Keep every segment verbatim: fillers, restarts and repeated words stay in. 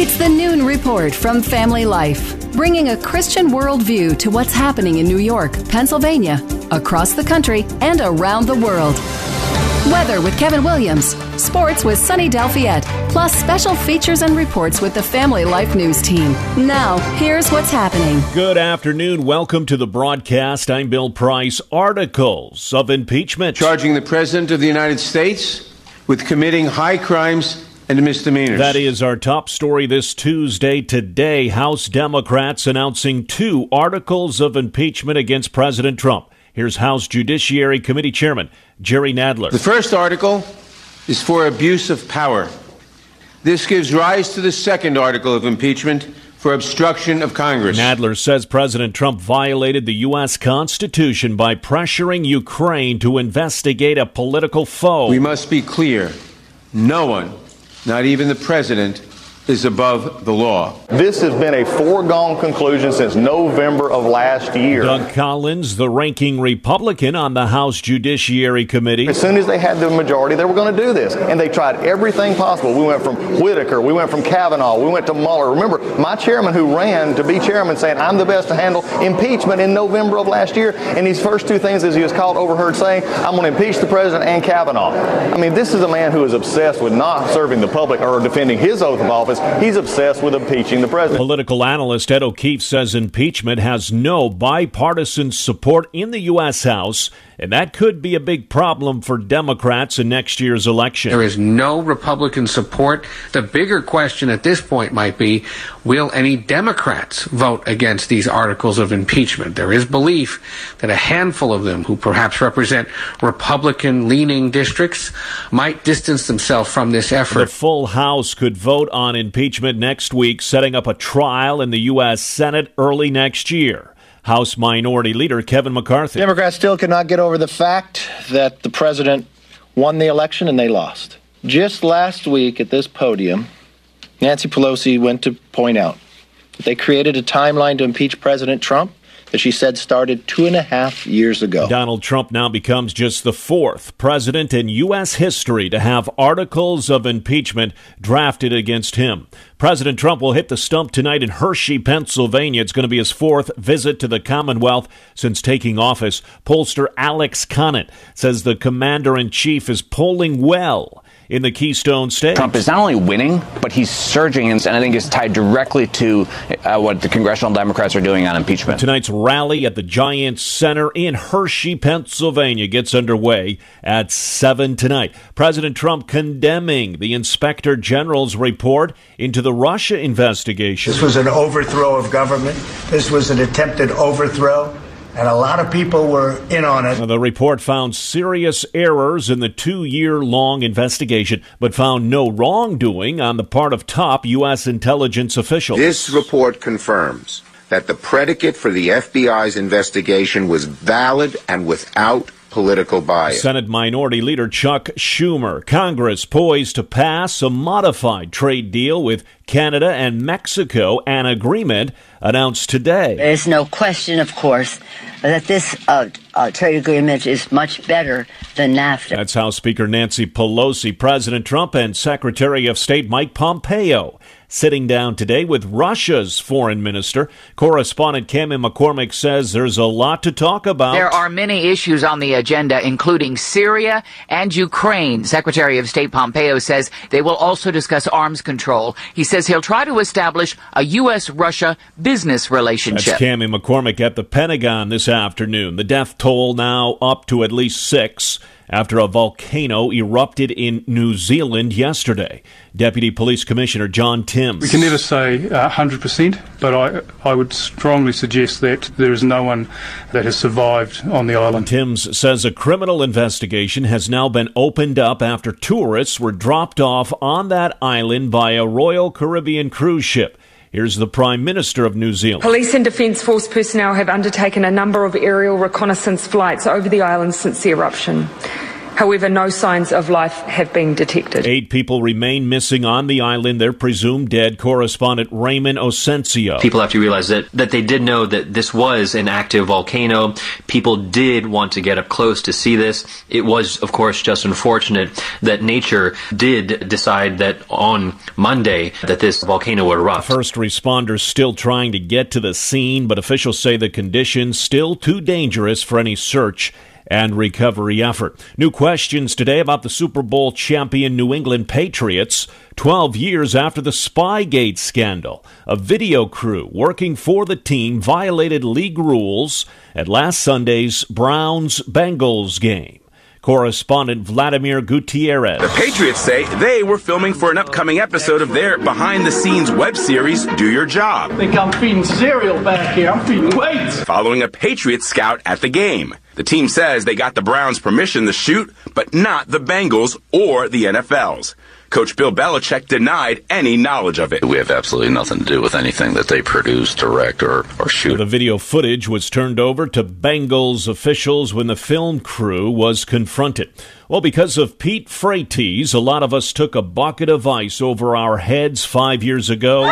It's the Noon Report from Family Life, bringing a Christian worldview to what's happening in New York, Pennsylvania, across the country, and around the world. Weather with Kevin Williams, sports with Sunny Delfiette, plus special features and reports with the Family Life News team. Now, here's what's happening. Good afternoon. Welcome to the broadcast. I'm Bill Price. Articles of impeachment. Charging the President of the United States with committing high crimes and misdemeanors. That is our top story this Tuesday. Today, House Democrats announcing two articles of impeachment against President Trump. Here's House Judiciary Committee Chairman Jerry Nadler. The first article is for abuse of power. This gives rise to the second article of impeachment for obstruction of Congress. Nadler says President Trump violated the U S Constitution by pressuring Ukraine to investigate a political foe. We must be clear. No one, not even the President, is above the law. This has been a foregone conclusion since November of last year. Doug Collins, the ranking Republican on the House Judiciary Committee. As soon as they had the majority, they were going to do this. And they tried everything possible. We went from Whitaker, we went from Kavanaugh, we went to Mueller. Remember, my chairman who ran to be chairman saying, I'm the best to handle impeachment in November of last year. And these first two things is he was caught overheard saying, I'm going to impeach the president and Kavanaugh. I mean, this is a man who is obsessed with not serving the public or defending his oath of office. He's obsessed with impeaching the president. Political analyst Ed O'Keefe says impeachment has no bipartisan support in the U S House, and that could be a big problem for Democrats in next year's election. There is no Republican support. The bigger question at this point might be, will any Democrats vote against these articles of impeachment? There is belief that a handful of them, who perhaps represent Republican-leaning districts, might distance themselves from this effort. The full House could vote on impeachment next week, setting up a trial in the U S Senate early next year. House Minority Leader Kevin McCarthy. Democrats still cannot get over the fact that the president won the election and they lost. Just last week at this podium, Nancy Pelosi went to point out that they created a timeline to impeach President Trump that she said started two and a half years ago. Donald Trump now becomes just the fourth president in U S history to have articles of impeachment drafted against him. President Trump will hit the stump tonight in Hershey, Pennsylvania. It's going to be his fourth visit to the Commonwealth since taking office. Pollster Alex Conant says the commander-in-chief is polling well in the Keystone State. Trump is not only winning, but he's surging, and I think it's tied directly to uh, what the congressional Democrats are doing on impeachment. Tonight's rally at the Giants Center in Hershey, Pennsylvania gets underway at seven tonight. President Trump condemning the Inspector General's report into the Russia investigation. This was an overthrow of government. This was an attempted overthrow. And a lot of people were in on it. The report found serious errors in the two-year-long investigation, but found no wrongdoing on the part of top U S intelligence officials. This report confirms that the predicate for the F B I's investigation was valid and without political bias. Senate Minority Leader Chuck Schumer. Congress poised to pass a modified trade deal with Canada and Mexico, an agreement announced today. There's no question, of course, that this uh, uh, trade agreement is much better than NAFTA. That's House Speaker Nancy Pelosi. President Trump and Secretary of State Mike Pompeo sitting down today with Russia's foreign minister. Correspondent Cami McCormick says there's a lot to talk about. There are many issues on the agenda, including Syria and Ukraine. Secretary of State Pompeo says they will also discuss arms control. He says he'll try to establish a U S Russia business relationship. That's Cami McCormick at the Pentagon this afternoon. The death toll now up to at least six after a volcano erupted in New Zealand yesterday. Deputy Police Commissioner John Timms. We can never say uh, one hundred percent, but I, I would strongly suggest that there is no one that has survived on the island. Timms says a criminal investigation has now been opened up after tourists were dropped off on that island by a Royal Caribbean cruise ship. Here's the Prime Minister of New Zealand. Police and Defence Force personnel have undertaken a number of aerial reconnaissance flights over the island since the eruption. However, no signs of life have been detected. Eight people remain missing on the island. They're presumed dead. Correspondent Raymond Osencio. People have to realize that, that they did know that this was an active volcano. People did want to get up close to see this. It was, of course, just unfortunate that nature did decide that on Monday that this volcano would erupt. First responders still trying to get to the scene, but officials say the conditions still too dangerous for any search and recovery effort. New questions today about the Super Bowl champion New England Patriots. Twelve years after the Spygate scandal, a video crew working for the team violated league rules at last Sunday's Browns-Bengals game. Correspondent Vladimir Gutierrez. The Patriots say they were filming for an upcoming episode of their behind-the-scenes web series, Do Your Job. I think I'm feeding cereal back here. I'm feeding weights. Following a Patriots scout at the game. The team says they got the Browns' permission to shoot, but not the Bengals or the N F L's. Coach Bill Belichick denied any knowledge of it. We have absolutely nothing to do with anything that they produce, direct, or, or shoot. The video footage was turned over to Bengals officials when the film crew was confronted. Well, because of Pete Frates, a lot of us took a bucket of ice over our heads five years ago.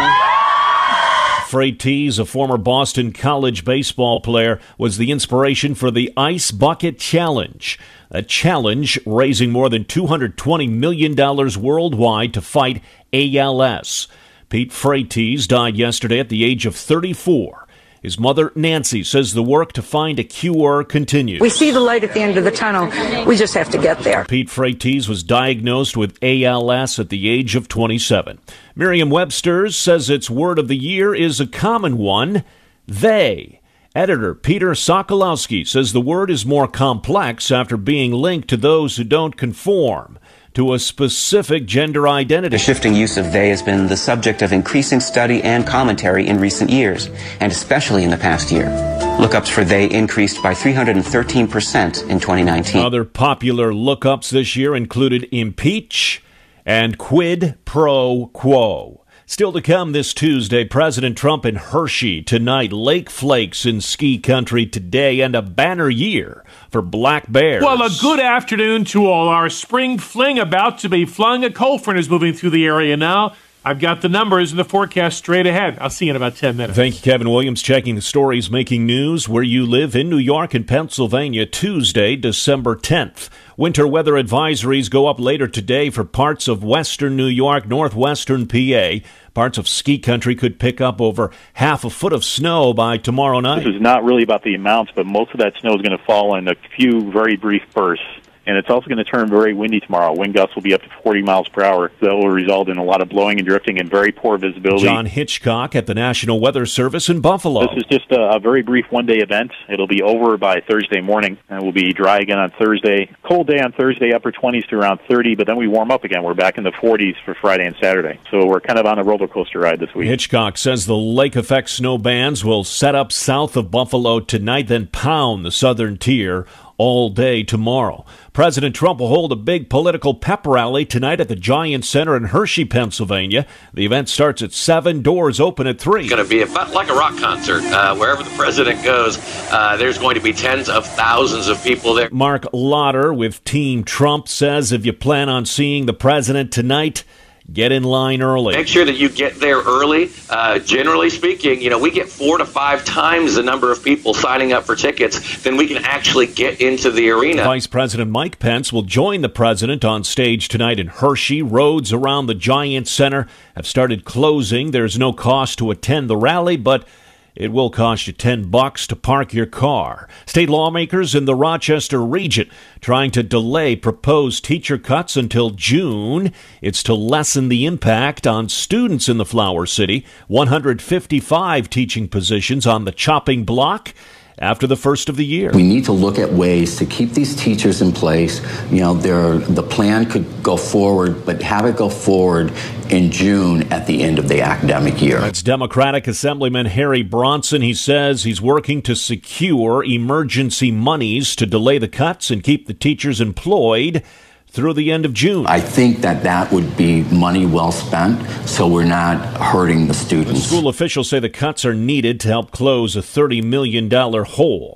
Frates, a former Boston College baseball player, was the inspiration for the Ice Bucket Challenge, a challenge raising more than two hundred twenty million dollars worldwide to fight A L S. Pete Frates died yesterday at the age of thirty-four. His mother, Nancy, says the work to find a cure continues. We see the light at the end of the tunnel. We just have to get there. Pete Frates was diagnosed with A L S at the age of twenty-seven. Merriam-Webster's says its word of the year is a common one, they. Editor Peter Sokolowski says the word is more complex after being linked to those who don't conform to a specific gender identity. The shifting use of they has been the subject of increasing study and commentary in recent years, and especially in the past year. Lookups for they increased by three hundred thirteen percent in twenty nineteen. Other popular lookups this year included impeach and quid pro quo. Still to come this Tuesday, President Trump in Hershey tonight, Lake Flakes in ski country today, and a banner year for black bears. Well, a good afternoon to all. Our spring fling about to be flung. A cold front is moving through the area now. I've got the numbers and the forecast straight ahead. I'll see you in about ten minutes. Thank you, Kevin Williams, checking the stories making news where you live in New York and Pennsylvania, Tuesday, December tenth. Winter weather advisories go up later today for parts of western New York, northwestern P A. Parts of ski country could pick up over half a foot of snow by tomorrow night. This is not really about the amounts, but most of that snow is going to fall in a few very brief bursts. And it's also going to turn very windy tomorrow. Wind gusts will be up to forty miles per hour. That will result in a lot of blowing and drifting and very poor visibility. John Hitchcock at the National Weather Service in Buffalo. This is just a, a very brief one-day event. It'll be over by Thursday morning, and we'll be dry again on Thursday. Cold day on Thursday, upper twenties to around thirty, but then we warm up again. We're back in the forties for Friday and Saturday. So we're kind of on a roller coaster ride this week. Hitchcock says the lake effect snow bands will set up south of Buffalo tonight, then pound the southern tier all day tomorrow. President Trump will hold a big political pep rally tonight at the Giant Center in Hershey, Pennsylvania. The event starts at seven, doors open at three. It's going to be about like a rock concert. Uh, wherever the president goes, uh, there's going to be tens of thousands of people there. Mark Lauder with Team Trump says if you plan on seeing the president tonight, get in line early. Make sure that you get there early. Uh, generally speaking, you know, we get four to five times the number of people signing up for tickets than we can actually get into the arena. Vice President Mike Pence will join the president on stage tonight in Hershey. Roads around the Giant Center have started closing. There's no cost to attend the rally, but it will cost you ten bucks to park your car. State lawmakers in the Rochester region trying to delay proposed teacher cuts until June. It's to lessen the impact on students in the Flower City. one hundred fifty-five teaching positions on the chopping block after the first of the year. We need to look at ways to keep these teachers in place. You know, the plan could go forward, but have it go forward in June at the end of the academic year. That's Democratic Assemblyman Harry Bronson. He says he's working to secure emergency monies to delay the cuts and keep the teachers employed through the end of June. I think that that would be money well spent, so we're not hurting the students. The school officials say the cuts are needed to help close a thirty million dollars hole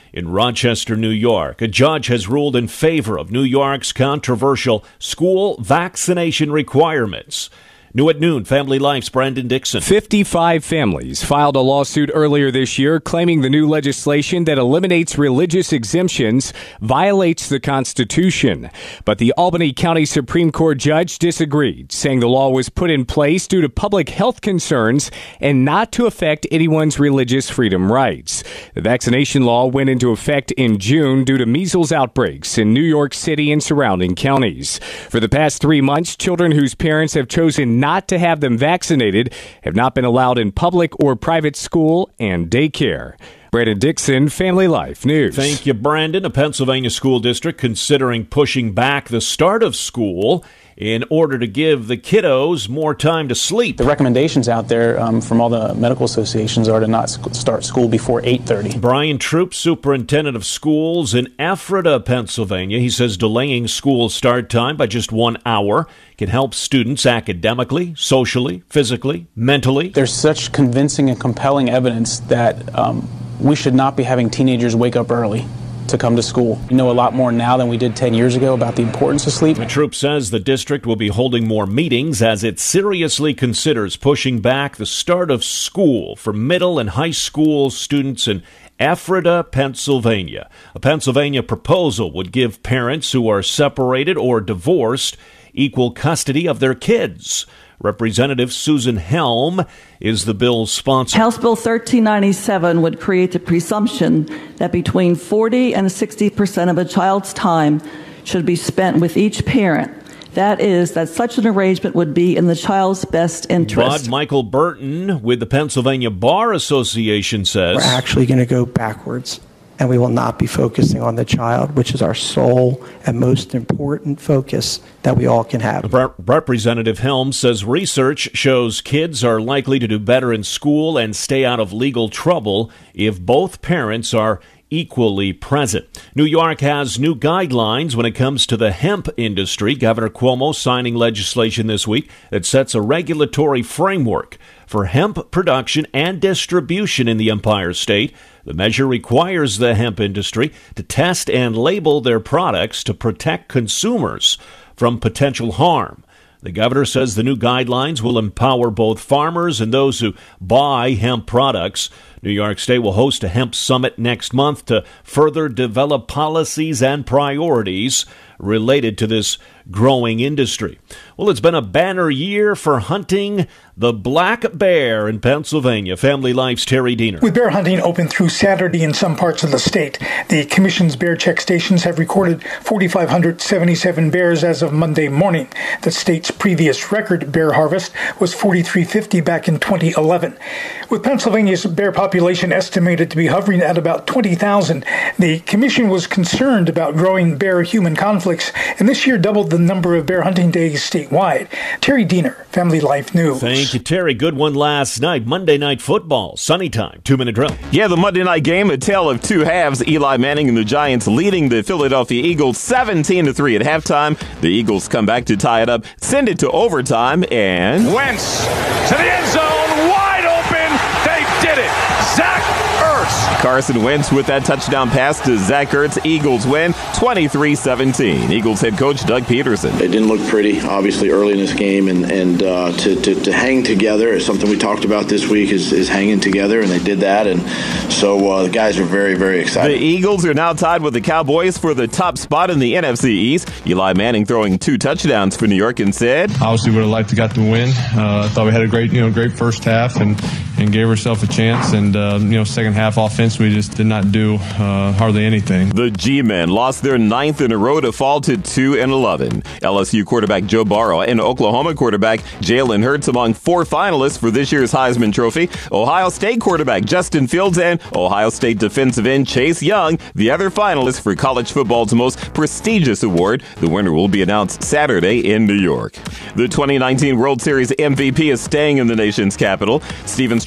In Rochester, New York, a judge has ruled in favor of New York's controversial school vaccination requirements. New at noon, Family Life's Brandon Dixon. fifty-five families filed a lawsuit earlier this year claiming the new legislation that eliminates religious exemptions violates the Constitution. But the Albany County Supreme Court judge disagreed, saying the law was put in place due to public health concerns and not to affect anyone's religious freedom rights. The vaccination law went into effect in June due to measles outbreaks in New York City and surrounding counties. For the past three months, children whose parents have chosen not to have them vaccinated have not been allowed in public or private school and daycare. Brandon Dixon, Family Life News. Thank you, Brandon. A Pennsylvania school district considering pushing back the start of school in order to give the kiddos more time to sleep. The recommendations out there um, from all the medical associations are to not sc- start school before eight thirty. Brian Troop, superintendent of schools in Ephrata, Pennsylvania. He says delaying school start time by just one hour can help students academically, socially, physically, mentally. There's such convincing and compelling evidence that um, we should not be having teenagers wake up early to come to school. We know a lot more now than we did ten years ago about the importance of sleep. The Troop says the district will be holding more meetings as it seriously considers pushing back the start of school for middle and high school students in Ephrata, Pennsylvania. A Pennsylvania proposal would give parents who are separated or divorced equal custody of their kids. Representative Susan Helm is the bill's sponsor. House Bill thirteen ninety-seven would create the presumption that between forty and sixty percent of a child's time should be spent with each parent. That is, that such an arrangement would be in the child's best interest. But Michael Burton with the Pennsylvania Bar Association says we're actually going to go backwards, and we will not be focusing on the child, which is our sole and most important focus that we all can have. Rep- Representative Helms says research shows kids are likely to do better in school and stay out of legal trouble if both parents are equally present. New York has new guidelines when it comes to the hemp industry. Governor Cuomo signing legislation this week that sets a regulatory framework for hemp production and distribution in the Empire State. The measure requires the hemp industry to test and label their products to protect consumers from potential harm. The governor says the new guidelines will empower both farmers and those who buy hemp products. New York State will host a hemp summit next month to further develop policies and priorities related to this growing industry. Well, it's been a banner year for hunting the black bear in Pennsylvania. Family Life's Terry Diener. With bear hunting open through Saturday in some parts of the state, the Commission's bear check stations have recorded four thousand five hundred seventy-seven bears as of Monday morning. The state's previous record bear harvest was four thousand three hundred fifty back in twenty eleven. With Pennsylvania's bear population estimated to be hovering at about twenty thousand, the Commission was concerned about growing bear-human conflicts, and this year doubled the number of bear hunting days statewide. Terry Diener, Family Life News. Thank you, Terry. Good one last night. Monday Night Football, Sunny Time, two-minute drill. Yeah, the Monday night game, a tale of two halves. Eli Manning and the Giants leading the Philadelphia Eagles seventeen to three at halftime. The Eagles come back to tie it up, send it to overtime, and Wentz to the end zone, wide open. They did it. Zach Ertz. Carson Wentz with that touchdown pass to Zach Ertz. Eagles win twenty-three seventeen. Eagles head coach Doug Peterson. It didn't look pretty, obviously, early in this game, and, and uh, to, to, to hang together is something we talked about this week, is, is hanging together, and they did that, and so uh, the guys are very, very excited. The Eagles are now tied with the Cowboys for the top spot in the N F C East. Eli Manning throwing two touchdowns for New York and said, obviously would have liked to got the win. Uh, I thought we had a great, you know, great first half and, and gave ourselves a chance, and, uh, you know, second half offense, we just did not do uh, hardly anything. The G-men lost their ninth in a row to fall to two and eleven. L S U quarterback Joe Burrow and Oklahoma quarterback Jalen Hurts among four finalists for this year's Heisman Trophy. Ohio State quarterback Justin Fields and Ohio State defensive end Chase Young, the other finalists for college football's most prestigious award. The winner will be announced Saturday in New York. The twenty nineteen World Series M V P is staying in the nation's capital. Steven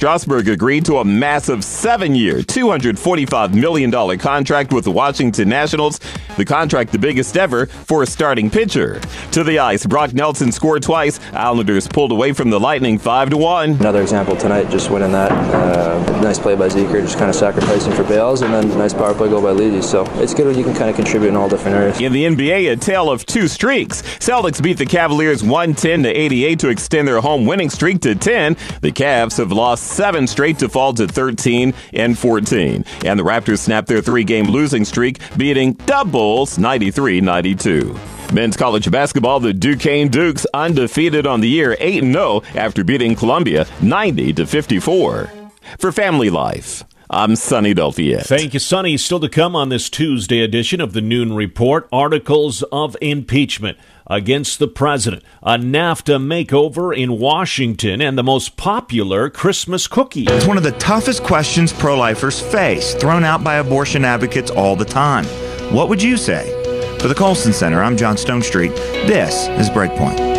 Strasburg agreed to a massive seven-year, two hundred forty-five million dollars contract with the Washington Nationals, the contract the biggest ever for a starting pitcher. To the ice, Brock Nelson scored twice. Islanders pulled away from the Lightning five to one. Another example tonight, just winning that. Uh, nice play by Zeker, just kind of sacrificing for Bales, and then nice power play goal by Leedy. So it's good when you can kind of contribute in all different areas. In the N B A, a tale of two streaks. Celtics beat the Cavaliers one ten to eighty-eight to extend their home winning streak to ten. The Cavs have lost seven straight to fall to thirteen and fourteen. And the Raptors snapped their three-game losing streak, beating the Bulls ninety-three ninety-two. Men's college basketball, the Duquesne Dukes undefeated on the year, eight and oh after beating Columbia ninety to fifty-four. For Family Life, I'm Sonny Delfiette. Thank you, Sonny. Still to come on this Tuesday edition of the Noon Report, articles of impeachment against the president, a NAFTA makeover in Washington, and the most popular Christmas cookie. It's one of the toughest questions pro-lifers face, thrown out by abortion advocates all the time. What would you say? For the Colson Center, I'm John Stonestreet. This is Breakpoint.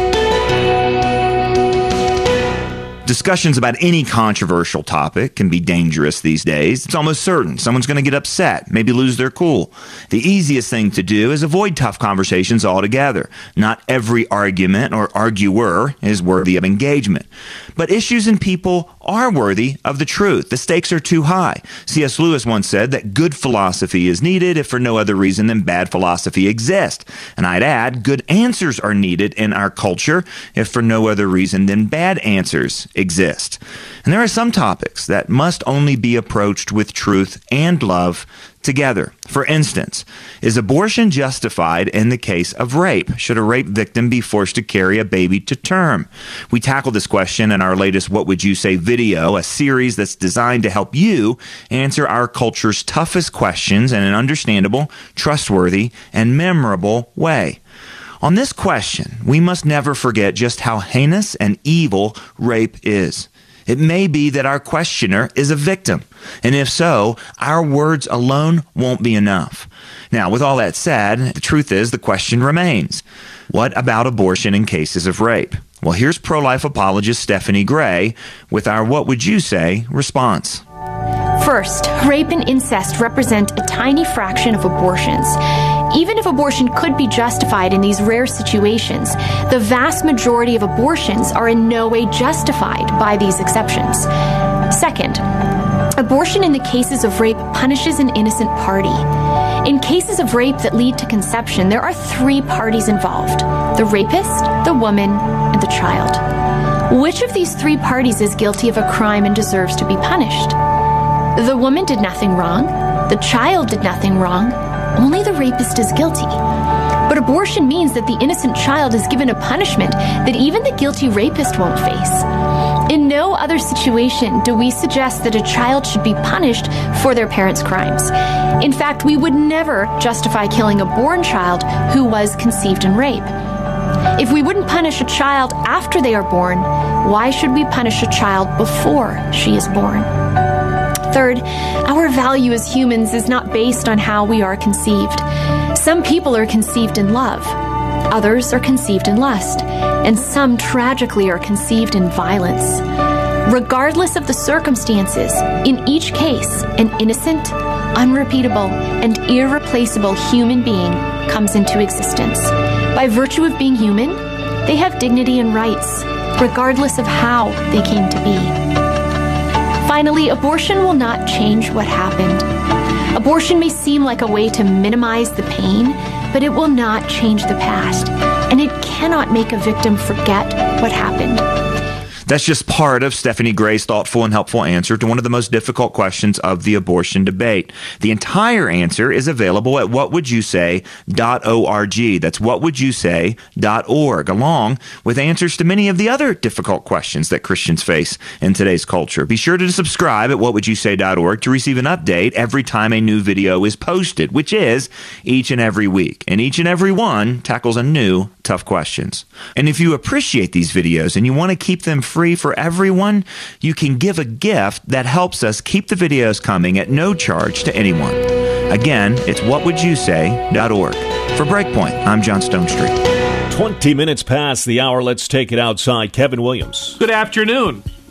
Discussions about any controversial topic can be dangerous these days. It's almost certain someone's going to get upset, maybe lose their cool. The easiest thing to do is avoid tough conversations altogether. Not every argument or arguer is worthy of engagement. But issues and people are worthy of the truth. The stakes are too high. C S Lewis once said that good philosophy is needed if for no other reason than bad philosophy exists. And I'd add, good answers are needed in our culture if for no other reason than bad answers exist. And there are some topics that must only be approached with truth and love together. For instance, is abortion justified in the case of rape? Should a rape victim be forced to carry a baby to term? We tackle this question in our latest What Would You Say video, a series that's designed to help you answer our culture's toughest questions in an understandable, trustworthy, and memorable way. On this question, we must never forget just how heinous and evil rape is. It may be that our questioner is a victim, and if so, our words alone won't be enough. Now, with all that said, the truth is the question remains. What about abortion in cases of rape? Well, here's pro-life apologist Stephanie Gray with our What Would You Say response. First, rape and incest represent a tiny fraction of abortions. Even if abortion could be justified in these rare situations, the vast majority of abortions are in no way justified by these exceptions. Second, abortion in the cases of rape punishes an innocent party. In cases of rape that lead to conception, there are three parties involved: the rapist, the woman, and the child. Which of these three parties is guilty of a crime and deserves to be punished? The woman did nothing wrong. The child did nothing wrong. Only the rapist is guilty. But abortion means that the innocent child is given a punishment that even the guilty rapist won't face. In no other situation do we suggest that a child should be punished for their parents' crimes. In fact, we would never justify killing a born child who was conceived in rape. If we wouldn't punish a child after they are born, why should we punish a child before she is born? Third, our value as humans is not based on how we are conceived. Some people are conceived in love, others are conceived in lust, and some tragically are conceived in violence. Regardless of the circumstances, in each case, an innocent, unrepeatable, and irreplaceable human being comes into existence. By virtue of being human, they have dignity and rights, regardless of how they came to be. Finally, abortion will not change what happened. Abortion may seem like a way to minimize the pain, but it will not change the past, and it cannot make a victim forget what happened. That's just part of Stephanie Gray's thoughtful and helpful answer to one of the most difficult questions of the abortion debate. The entire answer is available at what would you say dot org. That's what would you say dot org, along with answers to many of the other difficult questions that Christians face in today's culture. Be sure to subscribe at what would you say dot org to receive an update every time a new video is posted, which is each and every week. And each and every one tackles a new tough questions. And if you appreciate these videos and you want to keep them free for everyone, you can give a gift that helps us keep the videos coming at no charge to anyone. Again, it's what would you say dot org. For Breakpoint, I'm John Stonestreet. twenty minutes past the hour. Let's take it outside. Kevin Williams. Good afternoon.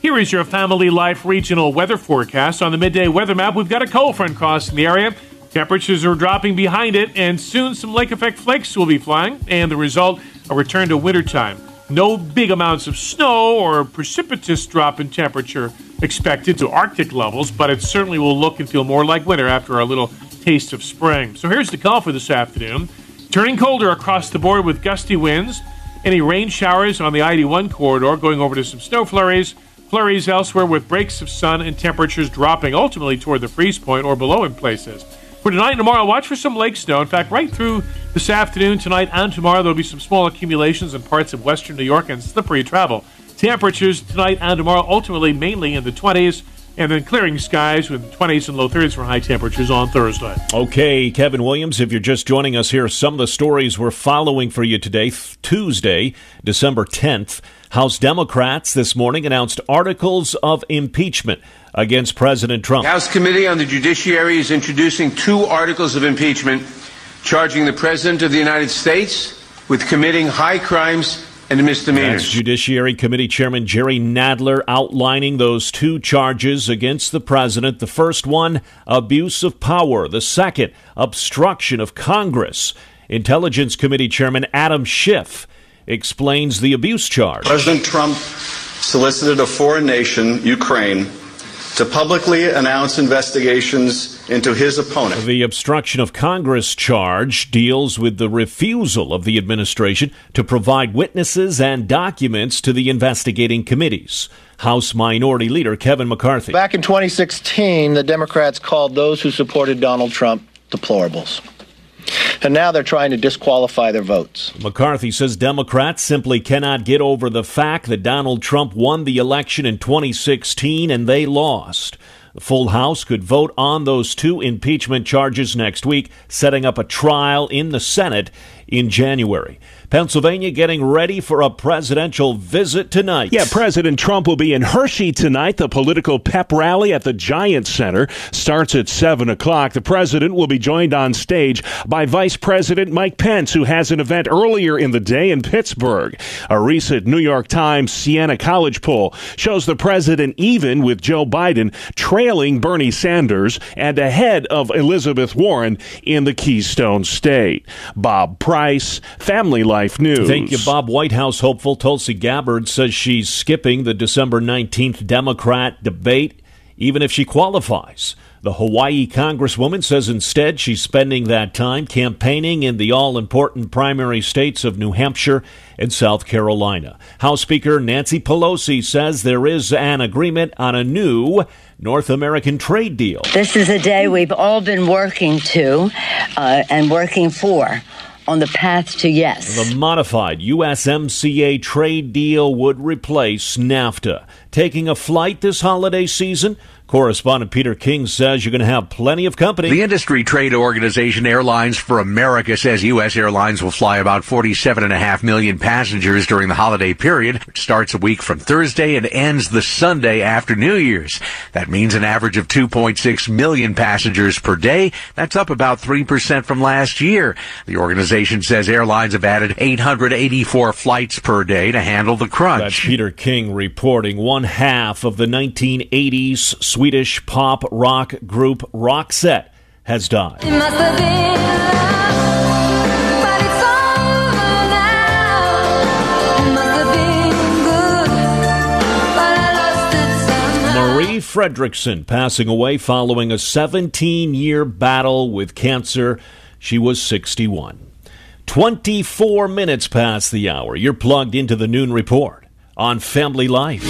Here is your Family Life regional weather forecast. On the midday weather map, we've got a cold front crossing the area. Temperatures are dropping behind it, and soon some lake effect flakes will be flying, and the result, a return to wintertime. No big amounts of snow or precipitous drop in temperature expected to Arctic levels, but it certainly will look and feel more like winter after our little taste of spring. So here's the call for this afternoon. Turning colder across the board with gusty winds. Any rain showers on the I eighty-one corridor, going over to some snow flurries. Flurries elsewhere with breaks of sun and temperatures dropping ultimately toward the freeze point or below in places. For tonight and tomorrow, watch for some lake snow. In fact, right through this afternoon, tonight, and tomorrow, there'll be some small accumulations in parts of western New York and slippery travel. Temperatures tonight and tomorrow ultimately mainly in the twenties, and then clearing skies with twenties and low thirties for high temperatures on Thursday. Okay, Kevin Williams, if you're just joining us here, some of the stories we're following for you today, Tuesday, December tenth. House Democrats this morning announced articles of impeachment against President Trump. The House Committee on the Judiciary is introducing two articles of impeachment charging the President of the United States with committing high crimes and misdemeanors. That's Judiciary Committee Chairman Jerry Nadler outlining those two charges against the President. The first one, abuse of power. The second, obstruction of Congress. Intelligence Committee Chairman Adam Schiff explains the abuse charge. President Trump solicited a foreign nation, Ukraine, to publicly announce investigations into his opponent. The obstruction of Congress charge deals with the refusal of the administration to provide witnesses and documents to the investigating committees. House Minority Leader Kevin McCarthy. Back in twenty sixteen, the Democrats called those who supported Donald Trump deplorables. And now they're trying to disqualify their votes. McCarthy says Democrats simply cannot get over the fact that Donald Trump won the election in twenty sixteen and they lost. The full House could vote on those two impeachment charges next week, setting up a trial in the Senate in January. Pennsylvania getting ready for a presidential visit tonight. Yeah, President Trump will be in Hershey tonight. The political pep rally at the Giant Center starts at seven o'clock. The president will be joined on stage by Vice President Mike Pence, who has an event earlier in the day in Pittsburgh. A recent New York Times Siena College poll shows the president even with Joe Biden trailing Bernie Sanders and ahead of Elizabeth Warren in the Keystone State. Bob Price, Family Life News. Thank you, Bob. White House hopeful Tulsi Gabbard says she's skipping the December nineteenth Democrat debate, even if she qualifies. The Hawaii Congresswoman says instead she's spending that time campaigning in the all-important primary states of New Hampshire and South Carolina. House Speaker Nancy Pelosi says there is an agreement on a new North American trade deal. This is a day we've all been working to uh, and working for. On the path to yes. The modified U S M C A trade deal would replace NAFTA. Taking a flight this holiday season? Correspondent Peter King says you're going to have plenty of company. The industry trade organization Airlines for America says U S airlines will fly about forty-seven point five million passengers during the holiday period, which starts a week from Thursday and ends the Sunday after New Year's. That means an average of two point six million passengers per day. That's up about three percent from last year. The organization says airlines have added eight hundred eighty-four flights per day to handle the crunch. That's Peter King reporting. One half of the nineteen eighties Swedish pop rock group Roxette has died. It must have been love, but it's over now. It must have been good, but I lost it somehow. Marie Fredriksson passing away following a seventeen-year battle with cancer. She was sixty-one. twenty-four minutes past the hour. You're plugged into the Noon Report on Family Life.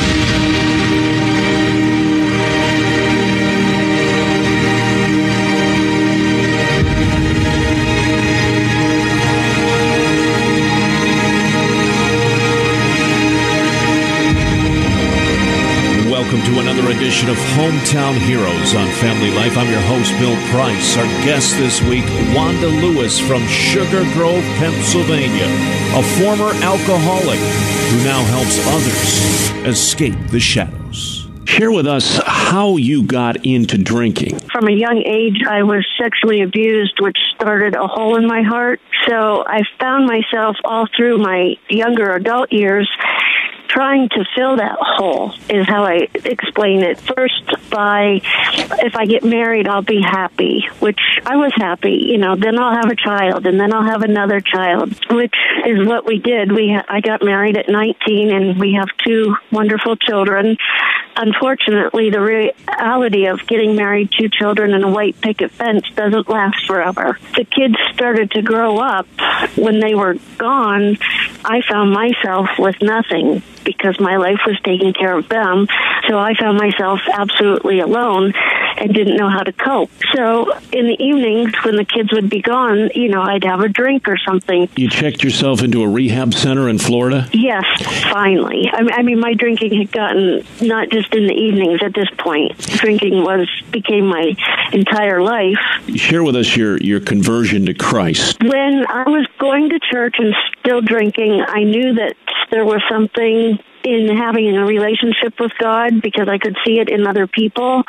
Welcome to another edition of Hometown Heroes on Family Life. I'm your host, Bill Price. Our guest this week, Wanda Lewis from Sugar Grove, Pennsylvania, a former alcoholic who now helps others escape the shadows. Share with us how you got into drinking. From a young age, I was sexually abused, which started a hole in my heart. So I found myself all through my younger adult years trying to fill that hole is how I explain it. First, by if I get married, I'll be happy, which I was happy. You know, then I'll have a child, and then I'll have another child, which is what we did. We ha- I got married at nineteen, and we have two wonderful children. Unfortunately, the reality of getting married, two children, and a white picket fence doesn't last forever. The kids started to grow up. When they were gone, I found myself with nothing because my life was taking care of them. So I found myself absolutely alone and didn't know how to cope. So in the evenings when the kids would be gone, you know, I'd have a drink or something. You checked yourself into a rehab center in Florida? Yes, finally. I mean, I mean, my drinking had gotten not just in the evenings at this point. Drinking was became my entire life. Share with us your, your conversion to Christ. When I was going to church and still drinking, I knew that there was something in having a relationship with God because I could see it in other people.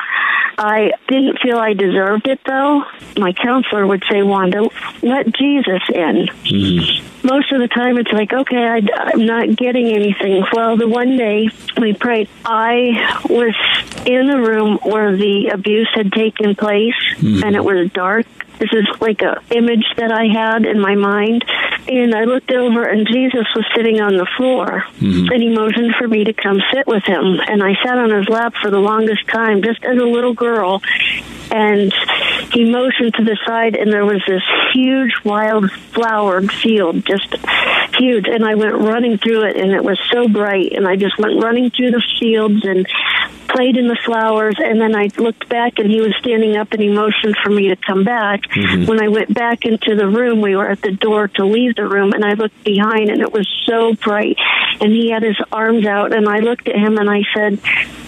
I didn't feel I deserved it, though. My counselor would say, Wanda, let Jesus in. Mm-hmm. Most of the time it's like, okay, I, I'm not getting anything. Well, the one day we prayed, I was in a room where the abuse had taken place, mm-hmm. and it was dark. This is like a image that I had in my mind. And I looked over, and Jesus was sitting on the floor. Mm-hmm. And he motioned for me to come sit with him. And I sat on his lap for the longest time, just as a little girl. And he motioned to the side, and there was this huge wild flowered field, just huge. And I went running through it, and it was so bright. And I just went running through the fields and played in the flowers. And then I looked back, and he was standing up, and he motioned for me to come back. Mm-hmm. When I went back into the room, we were at the door to leave the room, and I looked behind, and it was so bright. And he had his arms out, and I looked at him, and I said,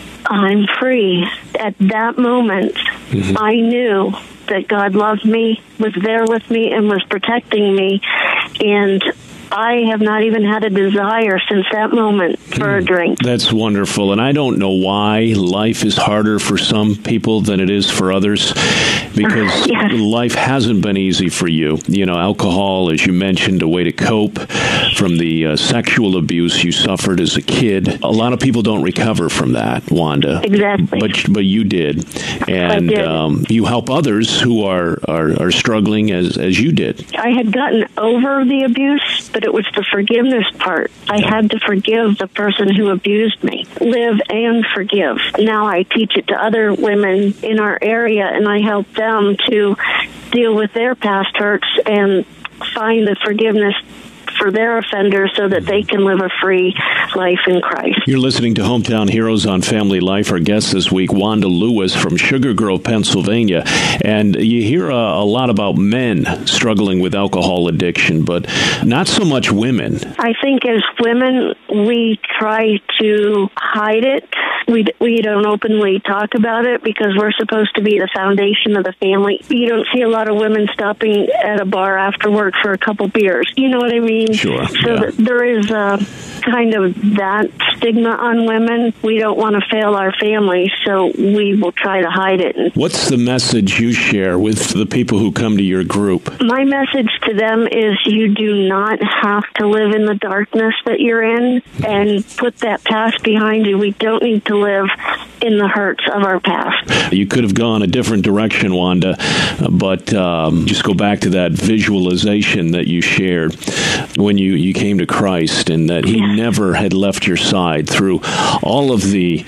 I'm free. At that moment, mm-hmm. I knew that God loved me, was there with me, and was protecting me. And I have not even had a desire since that moment for a drink. That's wonderful. And I don't know why life is harder for some people than it is for others, because yes. life hasn't been easy for you. You know, alcohol, as you mentioned, a way to cope from the uh, sexual abuse you suffered as a kid. A lot of people don't recover from that, Wanda. Exactly. But but you did. And I did. Um, you help others who are, are, are struggling as, as you did. I had gotten over the abuse, but it was the forgiveness part. I had to forgive the person who abused me. Live and forgive. Now I teach it to other women in our area, and I help them to deal with their past hurts and find the forgiveness for their offenders so that they can live a free life in Christ. You're listening to Hometown Heroes on Family Life. Our guest this week, Wanda Lewis from Sugar Grove, Pennsylvania. And you hear a, a lot about men struggling with alcohol addiction, but not so much women. I think as women, we try to hide it. We, we don't openly talk about it because we're supposed to be the foundation of the family. You don't see a lot of women stopping at a bar after work for a couple beers. You know what I mean? Sure. So yeah. th- there is uh, kind of that stigma on women. We don't want to fail our families, so we will try to hide it. What's the message you share with the people who come to your group? My message to them is you do not have to live in the darkness that you're in and put that past behind you. We don't need to live in the hurts of our past. You could have gone a different direction, Wanda, but um, just go back to that visualization that you shared when you, you came to Christ, and that he yeah. never had left your side through all of the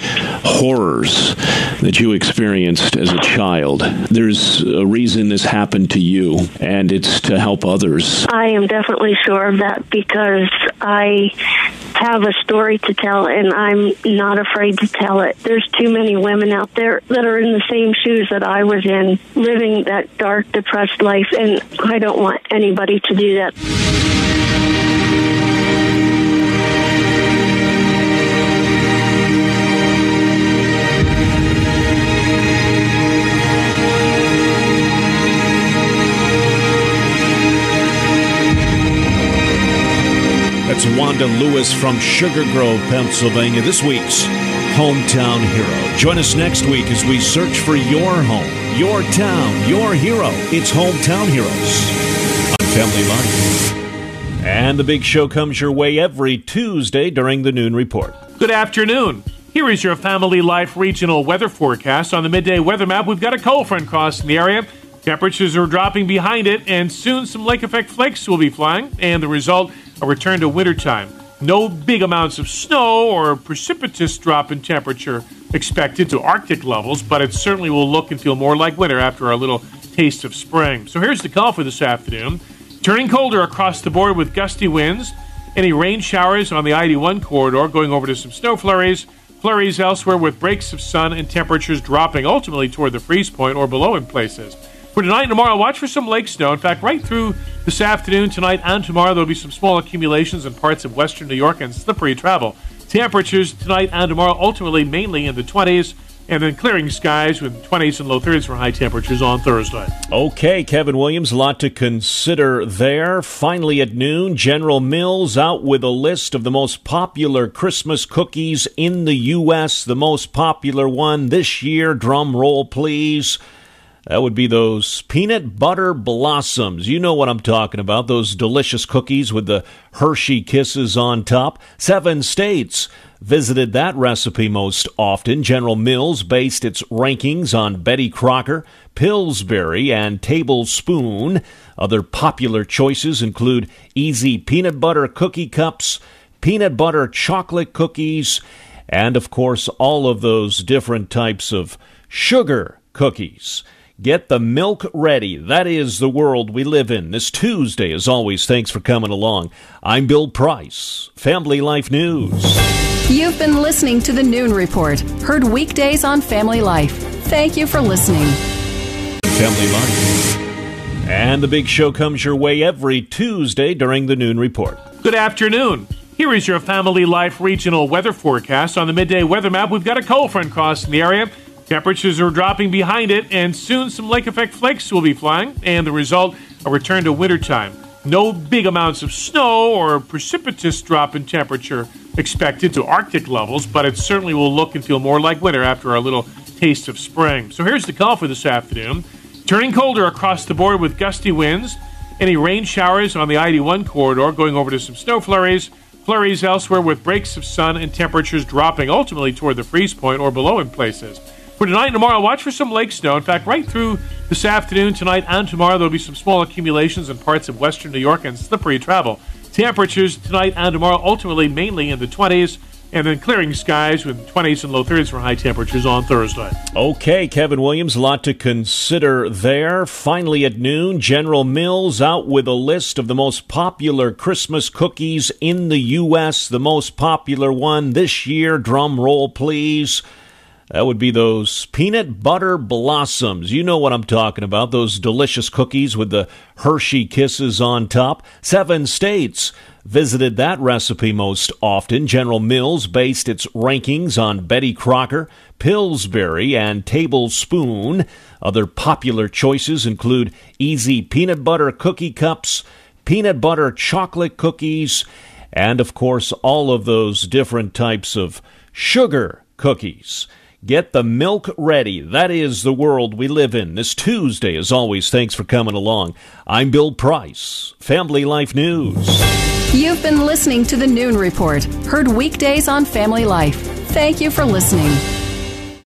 horrors that you experienced as a child. There's a reason this happened to you, and it's to help others. I am definitely sure of that because I have a story to tell, and I'm not afraid to tell it. There's too many women out there that are in the same shoes that I was in, living that dark, depressed life, and I don't want anybody to do that. That's Wanda Lewis from Sugar Grove, Pennsylvania, this week's Hometown Hero. Join us next week as we search for your home, your town, your hero. It's Hometown Heroes on Family Life. And the big show comes your way every Tuesday during the Noon Report. Good afternoon. Here is your Family Life regional weather forecast. On the midday weather map, we've got a cold front crossing the area. Temperatures are dropping behind it, and soon some lake effect flakes will be flying, and the result, a return to wintertime. No big amounts of snow or precipitous drop in temperature expected to Arctic levels, but it certainly will look and feel more like winter after our little taste of spring. So here's the call for this afternoon. Turning colder across the board with gusty winds. Any rain showers on the I eighty-one corridor, going over to some snow flurries. Flurries elsewhere with breaks of sun and temperatures dropping ultimately toward the freeze point or below in places. For tonight and tomorrow, watch for some lake snow. In fact, right through this afternoon, tonight, and tomorrow, there'll be some small accumulations in parts of western New York and slippery travel. Temperatures tonight and tomorrow ultimately mainly in the twenties, and then clearing skies with twenties and low thirties for high temperatures on Thursday. Okay, Kevin Williams, a lot to consider there. Finally at noon, General Mills out with a list of the most popular Christmas cookies in the U S. The most popular one this year, drum roll please, that would be those peanut butter blossoms. You know what I'm talking about, those delicious cookies with the Hershey Kisses on top. Seven states visited that recipe most often. General Mills based its rankings on Betty Crocker, Pillsbury, and Tablespoon. Other popular choices include Easy Peanut Butter Cookie Cups, Peanut Butter Chocolate Cookies, and, of course, all of those different types of sugar cookies. Get the milk ready. That is the world we live in. This Tuesday, as always, thanks for coming along. I'm Bill Price, Family Life News. You've been listening to the Noon Report, heard weekdays on Family Life. Thank you for listening. Family Life. And the big show comes your way every Tuesday during the Noon Report. Good afternoon. Here is your Family Life regional weather forecast. On the midday weather map, we've got a cold front crossing the area. Temperatures are dropping behind it, and soon some lake effect flakes will be flying, and the result, a return to wintertime. No big amounts of snow or precipitous drop in temperature expected to Arctic levels, but it certainly will look and feel more like winter after our little taste of spring. So here's the call for this afternoon. Turning colder across the board with gusty winds. Any rain showers on the I eighty-one corridor, going over to some snow flurries. Flurries elsewhere with breaks of sun and temperatures dropping ultimately toward the freeze point or below in places. For tonight and tomorrow, watch for some lake snow. In fact, right through this afternoon, tonight, and tomorrow, there'll be some small accumulations in parts of western New York and slippery travel. Temperatures tonight and tomorrow ultimately mainly in the twenties, and then clearing skies with twenties and low thirties for high temperatures on Thursday. Okay, Kevin Williams, a lot to consider there. Finally at noon, General Mills out with a list of the most popular Christmas cookies in the U S. The most popular one this year, drum roll please, that would be those peanut butter blossoms. You know what I'm talking about, those delicious cookies with the Hershey Kisses on top. Seven states visited that recipe most often. General Mills based its rankings on Betty Crocker, Pillsbury, and Tablespoon. Other popular choices include Easy Peanut Butter Cookie Cups, Peanut Butter Chocolate Cookies, and, of course, all of those different types of sugar cookies. Get the milk ready. That is the world we live in. This Tuesday, as always, thanks for coming along. I'm Bill Price, Family Life News. You've been listening to the Noon Report, heard weekdays on Family Life. Thank you for listening.